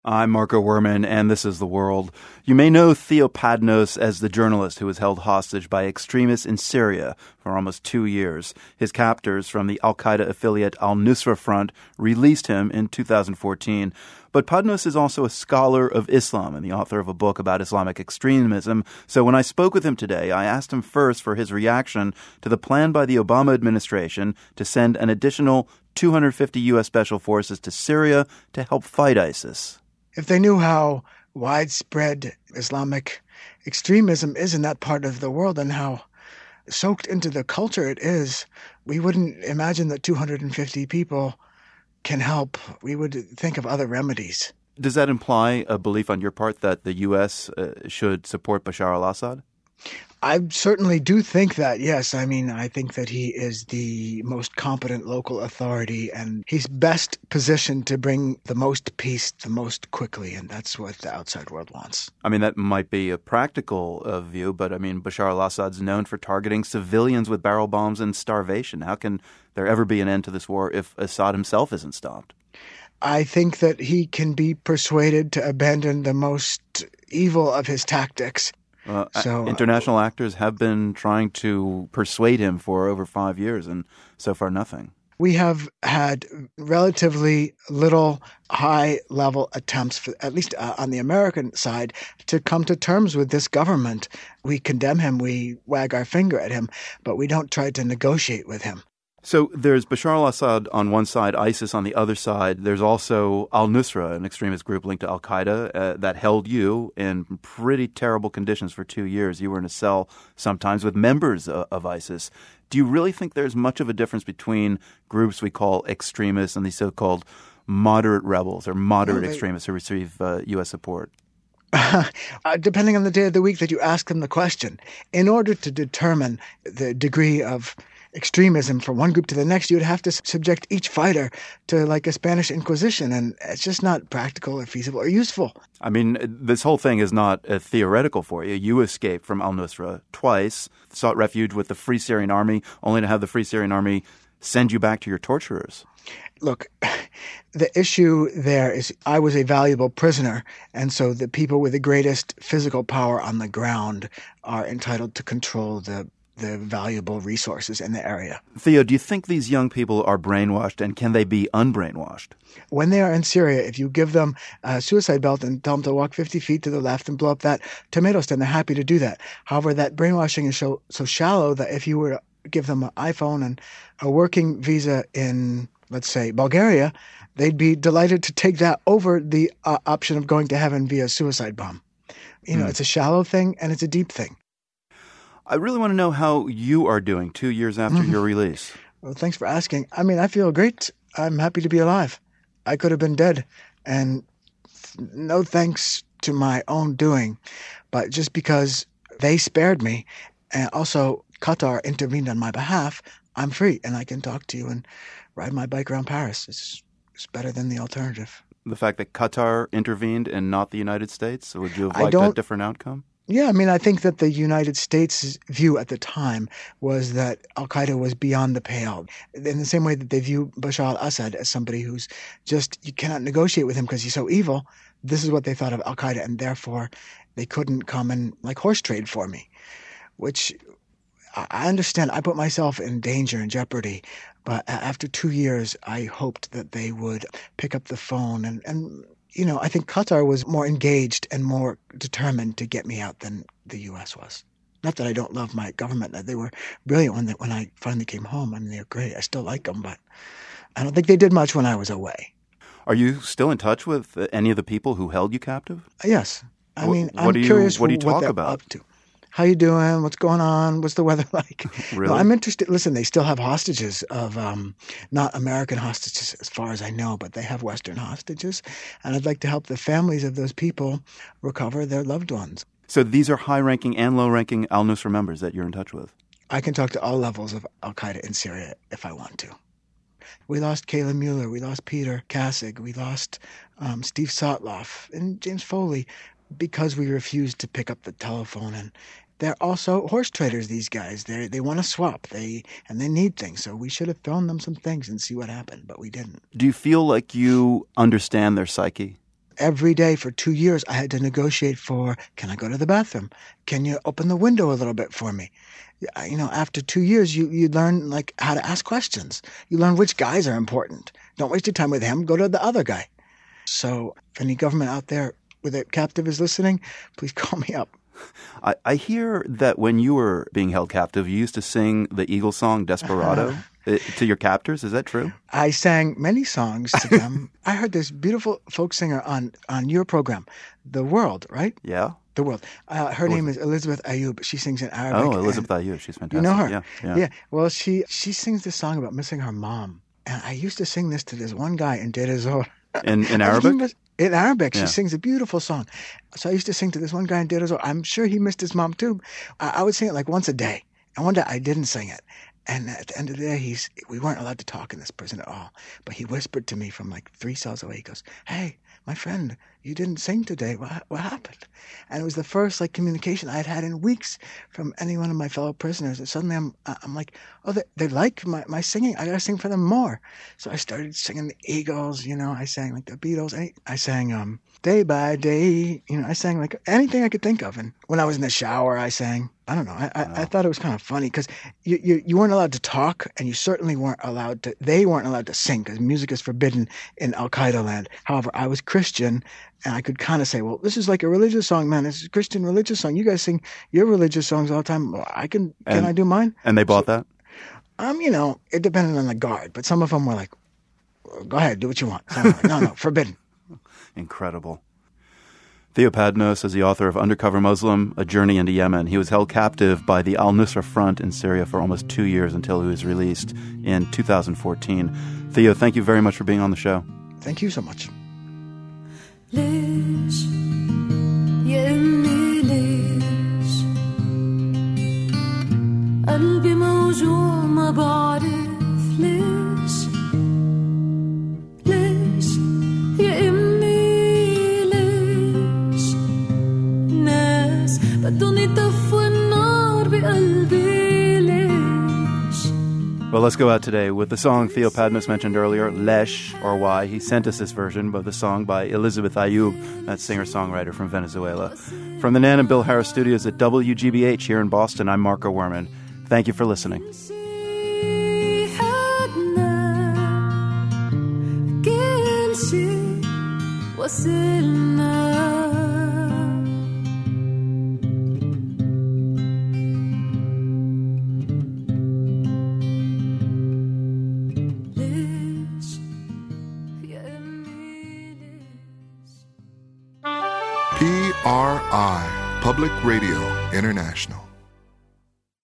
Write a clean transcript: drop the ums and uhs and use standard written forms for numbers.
I'm Marco Werman, and this is The World. You may know Theo Padnos as the journalist who was held hostage by extremists in Syria for almost 2 years. His captors from the al-Qaeda affiliate al-Nusra Front released him in 2014. But Padnos is also a scholar of Islam and the author of a book about Islamic extremism. So when I spoke with him today, I asked him first for his reaction to the plan by the Obama administration to send an additional 250 U.S. Special Forces to Syria to help fight ISIS. If they knew how widespread Islamic extremism is in that part of the world and how soaked into the culture it is, we wouldn't imagine that 250 people can help. We would think of other remedies. Does that imply a belief on your part that the U.S. Should support Bashar al-Assad? I certainly do think that, yes. I mean, I think that he is the most competent local authority and he's best positioned to bring the most peace the most quickly, and that's what the outside world wants. I mean, that might be a practical view, but I mean, Bashar al-Assad's known for targeting civilians with barrel bombs and starvation. How can there ever be an end to this war if Assad himself isn't stopped? I think that he can be persuaded to abandon the most evil of his tactics. International actors have been trying to persuade him for over 5 years, and so far nothing. We have had relatively little high-level attempts, at least on the American side, to come to terms with this government. We condemn him, we wag our finger at him, but we don't try to negotiate with him. So there's Bashar al-Assad on one side, ISIS on the other side. There's also al-Nusra, an extremist group linked to al-Qaeda that held you in pretty terrible conditions for 2 years. You were in a cell sometimes with members of ISIS. Do you really think there's much of a difference between groups we call extremists and these so-called moderate rebels or moderate extremists who receive U.S. support? Depending on the day of the week that you ask them the question, in order to determine the degree of extremism from one group to the next, you would have to subject each fighter to like a Spanish Inquisition, and it's just not practical or feasible or useful. I mean, this whole thing is not theoretical for you. You escaped from al-Nusra twice, sought refuge with the Free Syrian Army, only to have the Free Syrian Army send you back to your torturers. Look, the issue there is I was a valuable prisoner, and so the people with the greatest physical power on the ground are entitled to control the valuable resources in the area. Theo, do you think these young people are brainwashed, and can they be unbrainwashed? When they are in Syria, if you give them a suicide belt and tell them to walk 50 feet to the left and blow up that tomato stand, they're happy to do that. However, that brainwashing is so shallow that if you were to give them an iPhone and a working visa in, let's say, Bulgaria, they'd be delighted to take that over the option of going to heaven via suicide bomb. You know, it's a shallow thing and it's a deep thing. I really want to know how you are doing 2 years after your release. Well, thanks for asking. I mean, I feel great. I'm happy to be alive. I could have been dead, and no thanks to my own doing, but just because they spared me, and also Qatar intervened on my behalf, I'm free, and I can talk to you and ride my bike around Paris. It's better than the alternative. The fact that Qatar intervened and not the United States? Would you have liked a different outcome? Yeah, I mean, I think that the United States' view at the time was that al-Qaeda was beyond the pale. In the same way that they view Bashar al-Assad as somebody who's just, you cannot negotiate with him because he's so evil. This is what they thought of al-Qaeda, and therefore they couldn't come and like horse trade for me, which I understand. I put myself in danger and jeopardy, but after 2 years, I hoped that they would pick up the phone and you know, I think Qatar was more engaged and more determined to get me out than the U.S. was. Not that I don't love my government. They were brilliant when I finally came home. I mean, they're great. I still like them, but I don't think they did much when I was away. Are you still in touch with any of the people who held you captive? Yes. I mean, I'm curious what they're up to. How you doing? What's going on? What's the weather like? Really? No, I'm interested. Listen, they still have hostages of not American hostages as far as I know, but they have Western hostages. And I'd like to help the families of those people recover their loved ones. So these are high-ranking and low-ranking al-Nusra members that you're in touch with? I can talk to all levels of al-Qaeda in Syria if I want to. We lost Kayla Mueller. We lost Peter Kassig. We lost Steve Sotloff and James Foley because we refused to pick up the telephone. And they're also horse traders, these guys. They want to swap. They need things. So we should have thrown them some things and see what happened, but we didn't. Do you feel like you understand their psyche? every day for 2 years, I had to negotiate for, can I go to the bathroom? Can you open the window a little bit for me? After 2 years, you learn like how to ask questions. You learn which guys are important. Don't waste your time with him. Go to the other guy. So if any government out there with a captive is listening, please call me up. I hear that when you were being held captive, you used to sing the Eagles song Desperado to your captors. Is that true? I sang many songs to them. I heard this beautiful folk singer on your program, The World, right? Yeah. The World. Her name is Elizabeth Ayoub. She sings in Arabic. Oh, Elizabeth Ayoub. She's fantastic. You know her? Yeah. Well, she sings this song about missing her mom. And I used to sing this to this one guy in Deir ez-Zor. In Arabic? In Arabic. Yeah. She sings a beautiful song. So I used to sing to this one guy in Deir ez-Zor. I'm sure he missed his mom too. I would sing it like once a day. And one day I didn't sing it. And at the end of the day, we weren't allowed to talk in this prison at all. But he whispered to me from like 3 cells away. He goes, "Hey, my friend, you didn't sing today. What happened?" And it was the first like communication I had had in weeks from any one of my fellow prisoners. And suddenly I'm like, oh, they like my singing. I got to sing for them more. So I started singing the Eagles. I sang like the Beatles. I sang Day by Day. I sang like anything I could think of. And when I was in the shower, I sang. I don't know. I thought it was kind of funny because you weren't allowed to talk, and you certainly weren't allowed to. They weren't allowed to sing because music is forbidden in Al Qaeda land. However, I was Christian, and I could kind of say, "Well, this is like a religious song, man. This is a Christian religious song. You guys sing your religious songs all the time. Well, can I do mine?" And they bought that? It depended on the guard, but some of them were like, "Go ahead, do what you want." Some were like, no, forbidden. Incredible. Theo Padnos is the author of Undercover Muslim, A Journey into Yemen. He was held captive by the Al-Nusra Front in Syria for almost 2 years until he was released in 2014. Theo, thank you very much for being on the show. Thank you so much. ليش يا أمي ليش قلبي موجوع ما بعرف ليش ليش يا أمي ليش ناس بدهم يطفوا النار بقلبي ليش. Well, let's go out today with the song Theo Padnos mentioned earlier, Lesh, or Why. He sent us this version of the song by Elizabeth Ayoub, that singer-songwriter from Venezuela. From the Nan and Bill Harris studios at WGBH here in Boston, I'm Marco Werman. Thank you for listening. PRI, Public Radio International.